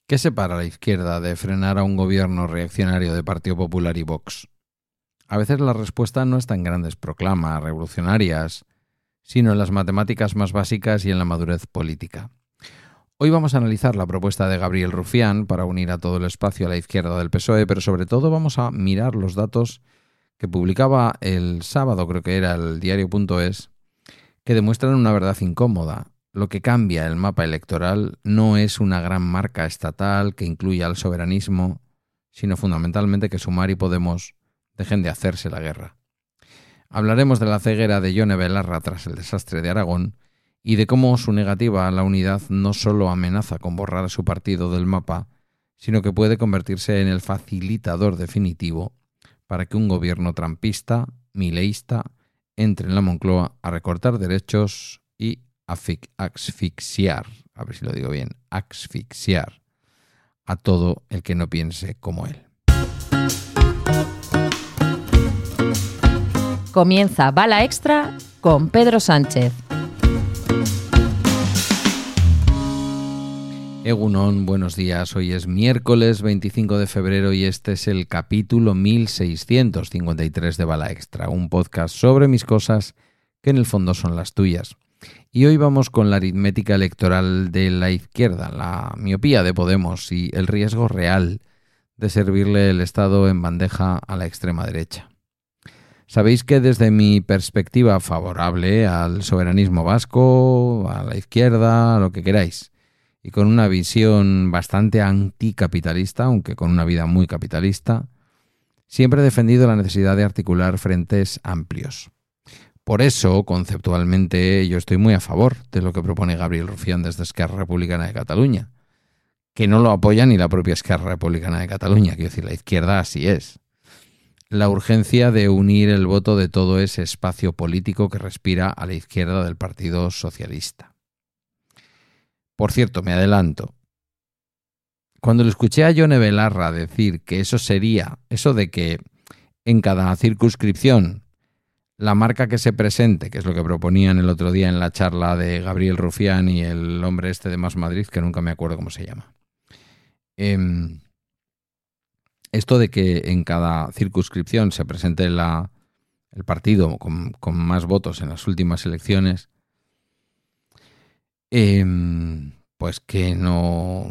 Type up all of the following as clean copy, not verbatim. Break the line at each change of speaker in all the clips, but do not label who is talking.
¿Qué separa a la izquierda de frenar a un gobierno reaccionario de Partido Popular y Vox? A veces la respuesta no está en grandes proclamas revolucionarias, sino en las matemáticas más básicas y en la madurez política. Hoy vamos a analizar la propuesta de Gabriel Rufián para unir a todo el espacio a la izquierda del PSOE, pero sobre todo vamos a mirar los datos que publicaba el sábado, creo que era el diario.es, que demuestran una verdad incómoda. Lo que cambia el mapa electoral no es una gran marca estatal que incluya al soberanismo, sino fundamentalmente que Sumar y Podemos dejen de hacerse la guerra. Hablaremos de la ceguera de Yone Belarra tras el desastre de Aragón y de cómo su negativa a la unidad no solo amenaza con borrar a su partido del mapa, sino que puede convertirse en el facilitador definitivo para que un gobierno trampista, mileísta, entre en la Moncloa a recortar derechos y asfixiar, a ver si lo digo bien, asfixiar a todo el que no piense como él.
Comienza Bala Extra con Pedro Sánchez.
Egunon, buenos días. Hoy es miércoles 25 de febrero y este es el capítulo 1653 de Bala Extra, un podcast sobre mis cosas que en el fondo son las tuyas. Y hoy vamos con la aritmética electoral de la izquierda, la miopía de Podemos y el riesgo real de servirle el Estado en bandeja a la extrema derecha. Sabéis que desde mi perspectiva favorable al soberanismo vasco, a la izquierda, a lo que queráis, y con una visión bastante anticapitalista, aunque con una vida muy capitalista, siempre he defendido la necesidad de articular frentes amplios. Por eso, conceptualmente, yo estoy muy a favor de lo que propone Gabriel Rufián desde Esquerra Republicana de Cataluña, que no lo apoya ni la propia Esquerra Republicana de Cataluña, quiero decir, la izquierda así es. La urgencia de unir el voto de todo ese espacio político que respira a la izquierda del Partido Socialista. Por cierto, me adelanto. Cuando le escuché a Yone Belarra decir que eso de que en cada circunscripción la marca que se presente, que es lo que proponían el otro día en la charla de Gabriel Rufián y el hombre este de Más Madrid, que nunca me acuerdo cómo se llama. Esto de que en cada circunscripción se presente el partido con más votos en las últimas elecciones, pues que no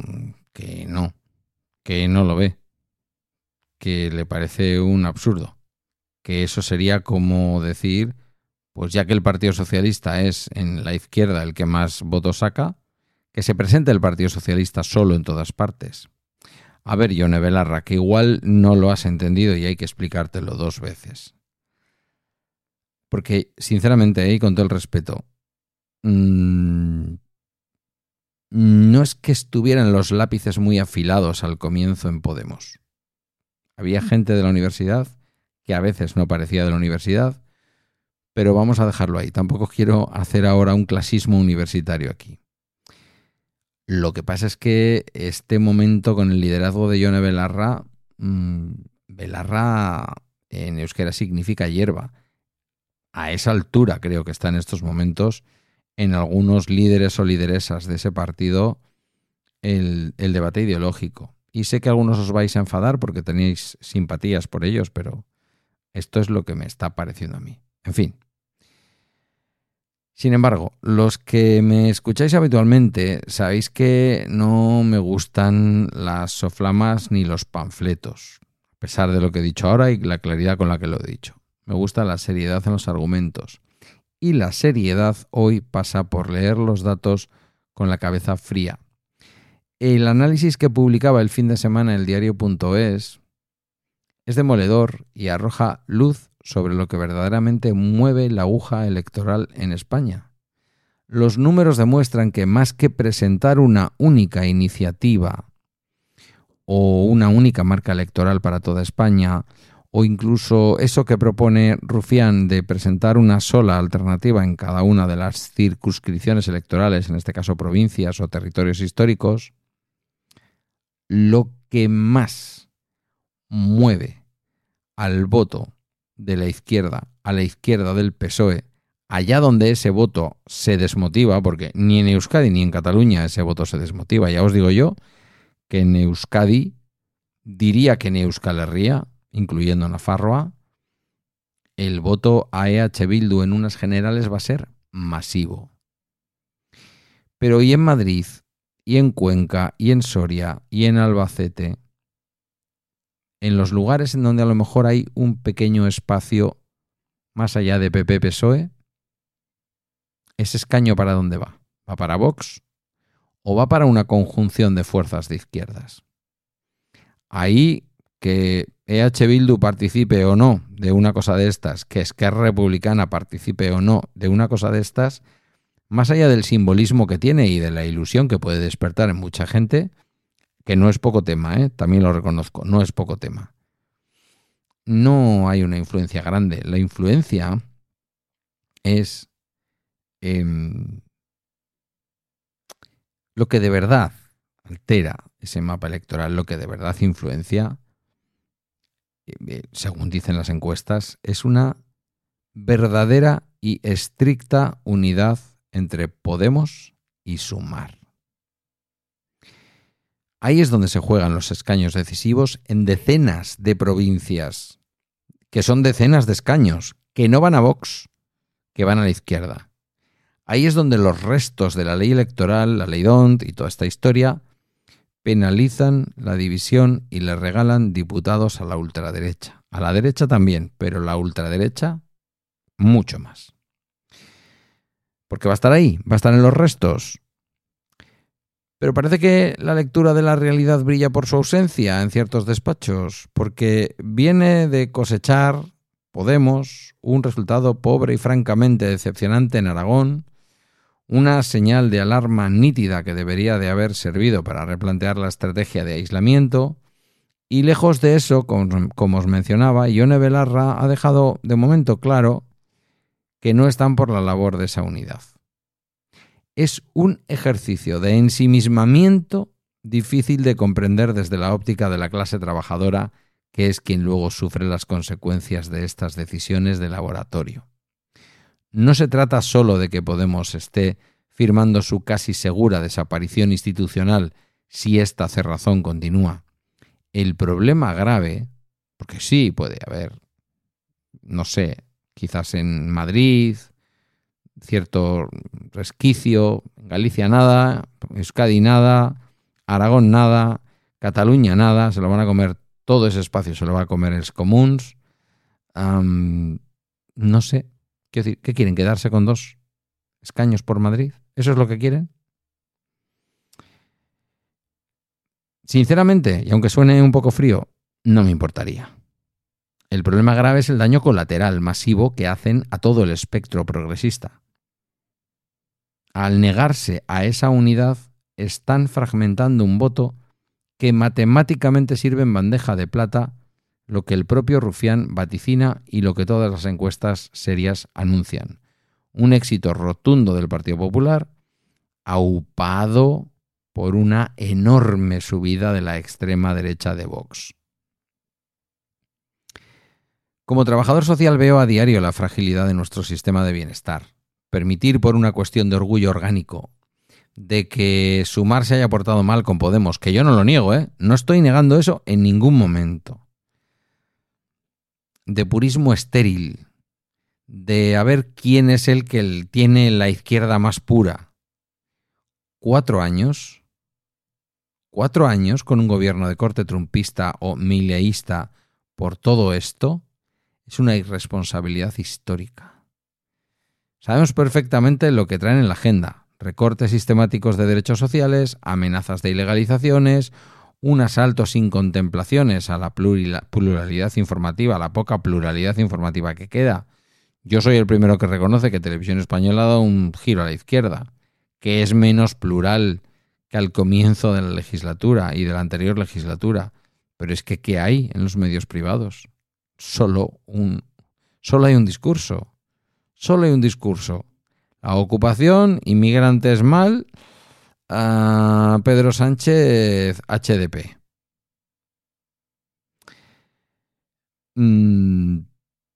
lo ve, que le parece un absurdo, que eso sería como decir, pues ya que el Partido Socialista es en la izquierda el que más votos saca, que se presente el Partido Socialista solo en todas partes. A ver, Yone Belarra, que igual no lo has entendido y hay que explicártelo dos veces. Porque, sinceramente, y con todo el respeto, no es que estuvieran los lápices muy afilados al comienzo en Podemos. Había gente de la universidad que a veces no parecía de la universidad, pero vamos a dejarlo ahí. Tampoco quiero hacer ahora un clasismo universitario aquí. Lo que pasa es que este momento con el liderazgo de Yone Belarra, Belarra en euskera significa hierba. A esa altura creo que está en estos momentos en algunos líderes o lideresas de ese partido el debate ideológico. Y sé que algunos os vais a enfadar porque tenéis simpatías por ellos, pero esto es lo que me está pareciendo a mí. En fin. Sin embargo, los que me escucháis habitualmente sabéis que no me gustan las soflamas ni los panfletos, a pesar de lo que he dicho ahora y la claridad con la que lo he dicho. Me gusta la seriedad en los argumentos. Y la seriedad hoy pasa por leer los datos con la cabeza fría. El análisis que publicaba el fin de semana el diario.es es demoledor y arroja luz sobre lo que verdaderamente mueve la aguja electoral en España. Los números demuestran que más que presentar una única iniciativa o una única marca electoral para toda España, o incluso eso que propone Rufián de presentar una sola alternativa en cada una de las circunscripciones electorales, en este caso provincias o territorios históricos, lo que más mueve al voto de la izquierda a la izquierda del PSOE, allá donde ese voto se desmotiva, porque ni en Euskadi ni en Cataluña ese voto se desmotiva, ya os digo yo que en Euskadi, diría que en Euskal Herria, incluyendo Nafarroa, el voto a EH Bildu en unas generales va a ser masivo. Pero y en Madrid, y en Cuenca, y en Soria, y en Albacete, en los lugares en donde a lo mejor hay un pequeño espacio más allá de PP-PSOE, ¿ese escaño para dónde va? ¿Va para Vox o va para una conjunción de fuerzas de izquierdas? Ahí, que EH Bildu participe o no de una cosa de estas, que Esquerra Republicana participe o no de una cosa de estas, más allá del simbolismo que tiene y de la ilusión que puede despertar en mucha gente, que no es poco tema, también lo reconozco, no es poco tema. No hay una influencia grande. La influencia es lo que de verdad altera ese mapa electoral, lo que de verdad influencia, según dicen las encuestas, es una verdadera y estricta unidad entre Podemos y Sumar. Ahí es donde se juegan los escaños decisivos en decenas de provincias, que son decenas de escaños, que no van a Vox, que van a la izquierda. Ahí es donde los restos de la ley electoral, la ley D'Hondt y toda esta historia, penalizan la división y le regalan diputados a la ultraderecha. A la derecha también, pero la ultraderecha mucho más. Porque va a estar ahí, va a estar en los restos. Pero parece que la lectura de la realidad brilla por su ausencia en ciertos despachos, porque viene de cosechar Podemos un resultado pobre y francamente decepcionante en Aragón, una señal de alarma nítida que debería de haber servido para replantear la estrategia de aislamiento, y lejos de eso, como os mencionaba, Ione Belarra ha dejado de momento claro que no están por la labor de esa unidad. Es un ejercicio de ensimismamiento difícil de comprender desde la óptica de la clase trabajadora, que es quien luego sufre las consecuencias de estas decisiones de laboratorio. No se trata solo de que Podemos esté firmando su casi segura desaparición institucional si esta cerrazón continúa. El problema grave, porque sí puede haber, no sé, quizás en Madrid cierto resquicio, en Galicia nada, Euskadi nada, Aragón nada, Cataluña nada, se lo van a comer todo ese espacio, se lo va a comer els comuns. No sé, quiero decir, ¿qué quieren? ¿Quedarse con 2 escaños por Madrid? ¿Eso es lo que quieren? Sinceramente, y aunque suene un poco frío, no me importaría. El problema grave es el daño colateral masivo que hacen a todo el espectro progresista. Al negarse a esa unidad, están fragmentando un voto que matemáticamente sirve en bandeja de plata, lo que el propio Rufián vaticina y lo que todas las encuestas serias anuncian. Un éxito rotundo del Partido Popular, aupado por una enorme subida de la extrema derecha de Vox. Como trabajador social veo a diario la fragilidad de nuestro sistema de bienestar. Permitir por una cuestión de orgullo orgánico de que Sumar se haya portado mal con Podemos, que yo no lo niego, no estoy negando eso en ningún momento. De purismo estéril, de a ver quién es el que tiene la izquierda más pura. 4 años con un gobierno de corte trumpista o mileísta por todo esto, es una irresponsabilidad histórica. Sabemos perfectamente lo que traen en la agenda: recortes sistemáticos de derechos sociales, amenazas de ilegalizaciones, un asalto sin contemplaciones a la pluralidad informativa, a la poca pluralidad informativa que queda. Yo soy el primero que reconoce que Televisión Española ha dado un giro a la izquierda, que es menos plural que al comienzo de la legislatura y de la anterior legislatura. Pero es que ¿qué hay en los medios privados? Solo hay un discurso. Solo hay un discurso. La ocupación, inmigrantes mal, Pedro Sánchez HDP. ¿Van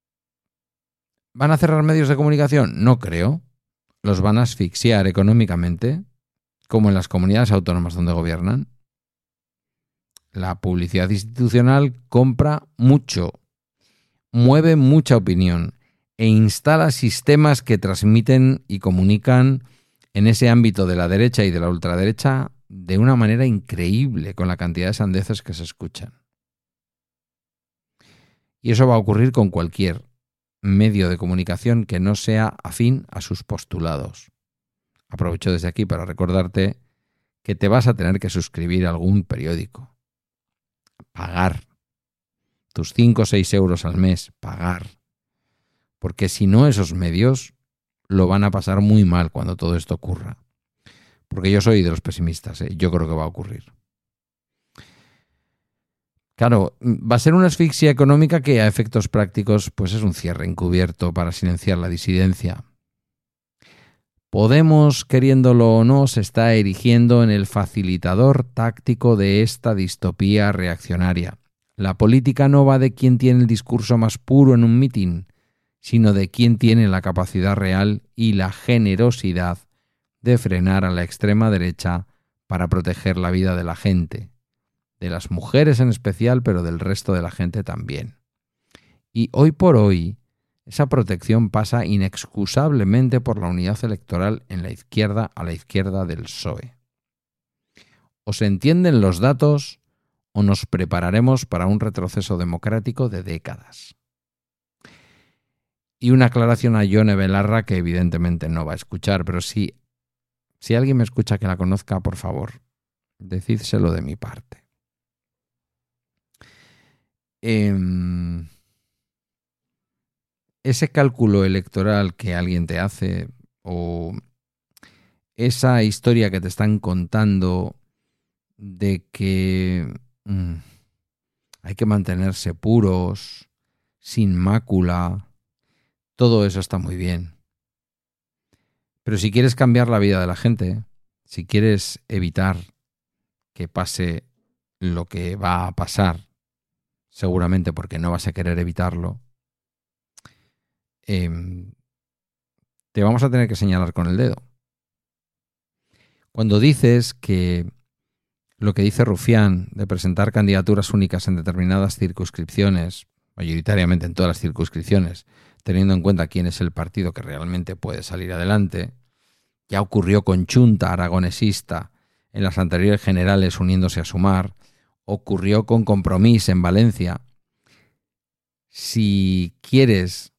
a cerrar medios de comunicación? No creo. Los van a asfixiar económicamente, como en las comunidades autónomas donde gobiernan. La publicidad institucional compra mucho, mueve mucha opinión e instala sistemas que transmiten y comunican en ese ámbito de la derecha y de la ultraderecha de una manera increíble con la cantidad de sandeces que se escuchan. Y eso va a ocurrir con cualquier medio de comunicación que no sea afín a sus postulados. Aprovecho desde aquí para recordarte que te vas a tener que suscribir a algún periódico. Pagar. Tus 5 o 6 euros al mes, pagar. Porque si no, esos medios lo van a pasar muy mal cuando todo esto ocurra. Porque yo soy de los pesimistas, yo creo que va a ocurrir. Claro, va a ser una asfixia económica que a efectos prácticos pues es un cierre encubierto para silenciar la disidencia. Podemos, queriéndolo o no, se está erigiendo en el facilitador táctico de esta distopía reaccionaria. La política no va de quién tiene el discurso más puro en un mitin, sino de quién tiene la capacidad real y la generosidad de frenar a la extrema derecha para proteger la vida de la gente, de las mujeres en especial, pero del resto de la gente también. Y hoy por hoy, esa protección pasa inexcusablemente por la unidad electoral en la izquierda a la izquierda del PSOE. O se entienden los datos o nos prepararemos para un retroceso democrático de décadas. Y una aclaración a Yone Belarra, que evidentemente no va a escuchar, pero si alguien me escucha que la conozca, por favor, decídselo de mi parte. Ese cálculo electoral que alguien te hace o esa historia que te están contando de que hay que mantenerse puros, sin mácula, todo eso está muy bien. Pero si quieres cambiar la vida de la gente, si quieres evitar que pase lo que va a pasar, seguramente porque no vas a querer evitarlo, te vamos a tener que señalar con el dedo. Cuando dices que lo que dice Rufián de presentar candidaturas únicas en determinadas circunscripciones, mayoritariamente en todas las circunscripciones, teniendo en cuenta quién es el partido que realmente puede salir adelante, ya ocurrió con Chunta, aragonesista, en las anteriores generales uniéndose a Sumar, ocurrió con Compromís en Valencia. Si quieres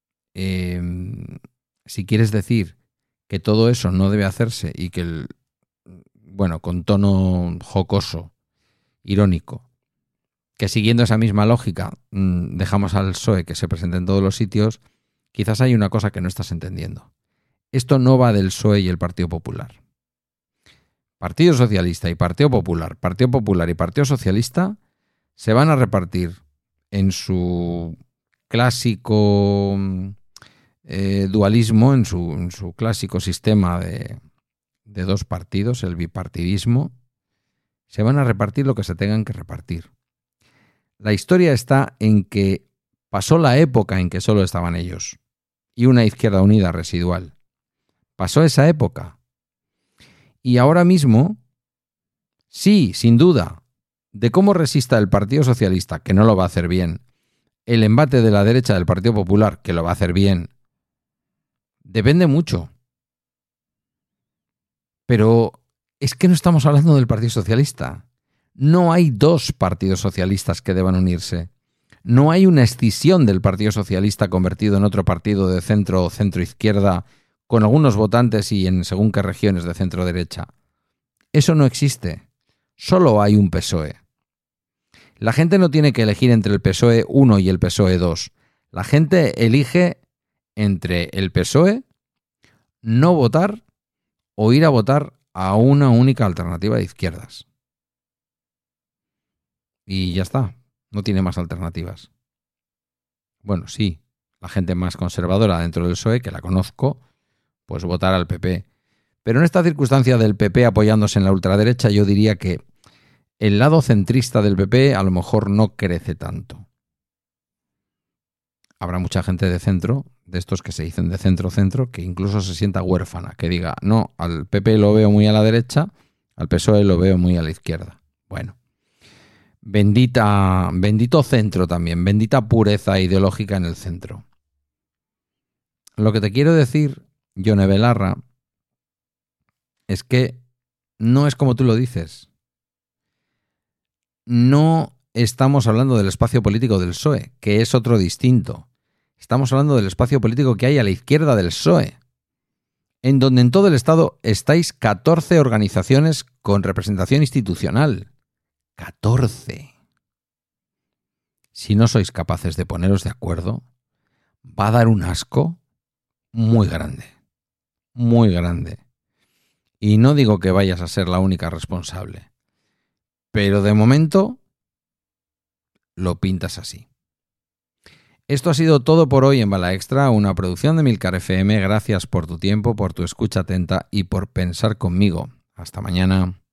decir que todo eso no debe hacerse y que, con tono jocoso, irónico, que siguiendo esa misma lógica dejamos al PSOE que se presente en todos los sitios, quizás hay una cosa que no estás entendiendo. Esto no va del PSOE y el Partido Popular. Partido Socialista y Partido Popular y Partido Socialista se van a repartir en su clásico dualismo, en su clásico sistema de dos partidos, el bipartidismo, se van a repartir lo que se tengan que repartir. La historia está en que pasó la época en que solo estaban ellos y una izquierda unida residual. Pasó esa época. Y ahora mismo, sí, sin duda, de cómo resista el Partido Socialista, que no lo va a hacer bien, el embate de la derecha del Partido Popular, que lo va a hacer bien, depende mucho. Pero es que no estamos hablando del Partido Socialista. No hay dos partidos socialistas que deban unirse. No hay una escisión del Partido Socialista convertido en otro partido de centro o centro-izquierda con algunos votantes y en según qué regiones de centro-derecha. Eso no existe. Solo hay un PSOE. La gente no tiene que elegir entre el PSOE 1 y el PSOE 2. La gente elige entre el PSOE, no votar o ir a votar a una única alternativa de izquierdas. Y ya está. No tiene más alternativas. Bueno, sí, la gente más conservadora dentro del PSOE, que la conozco, pues votar al PP. Pero en esta circunstancia del PP apoyándose en la ultraderecha, yo diría que el lado centrista del PP a lo mejor no crece tanto. Habrá mucha gente de centro, de estos que se dicen de centro-centro, que incluso se sienta huérfana, que diga, no, al PP lo veo muy a la derecha, al PSOE lo veo muy a la izquierda. Bueno, Bendito centro también, bendita pureza ideológica en el centro. Lo que te quiero decir, Yone Belarra, es que no es como tú lo dices. No estamos hablando del espacio político del PSOE, que es otro distinto. Estamos hablando del espacio político que hay a la izquierda del PSOE, en donde en todo el Estado estáis 14 organizaciones con representación institucional. 14. Si no sois capaces de poneros de acuerdo, va a dar un asco muy grande. Muy grande. Y no digo que vayas a ser la única responsable, pero de momento lo pintas así. Esto ha sido todo por hoy en Bala Extra, una producción de Milcar FM. Gracias por tu tiempo, por tu escucha atenta y por pensar conmigo. Hasta mañana.